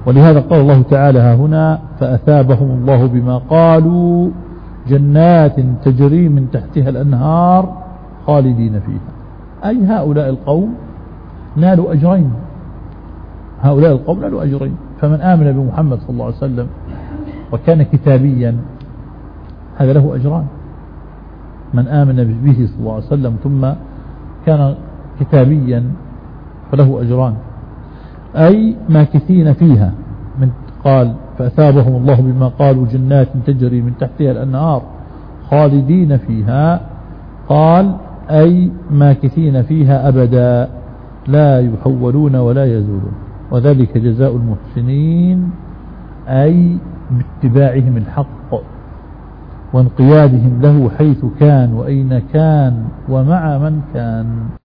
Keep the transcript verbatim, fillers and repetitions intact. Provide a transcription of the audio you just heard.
ولهذا قال الله تعالى هنا فأثابهم الله بما قالوا جنات تجري من تحتها الأنهار خالدين فيها، أي هؤلاء القوم نالوا أجرين، هؤلاء القوم نالوا أجرين. فمن آمن بمحمد صلى الله عليه وسلم وكان كتابيا هذا له أجران، من آمن به صلى الله عليه وسلم ثم كان كتابيا فله أجران، أي ماكثين فيها. من قال فأثابهم الله بما قالوا جنات تجري من تحتها الأنهار خالدين فيها، قال أي ماكثين فيها أبدا لا يحولون ولا يزولون، وذلك جزاء المحسنين أي باتباعهم الحق وانقيادهم له حيث كان وأين كان ومع من كان.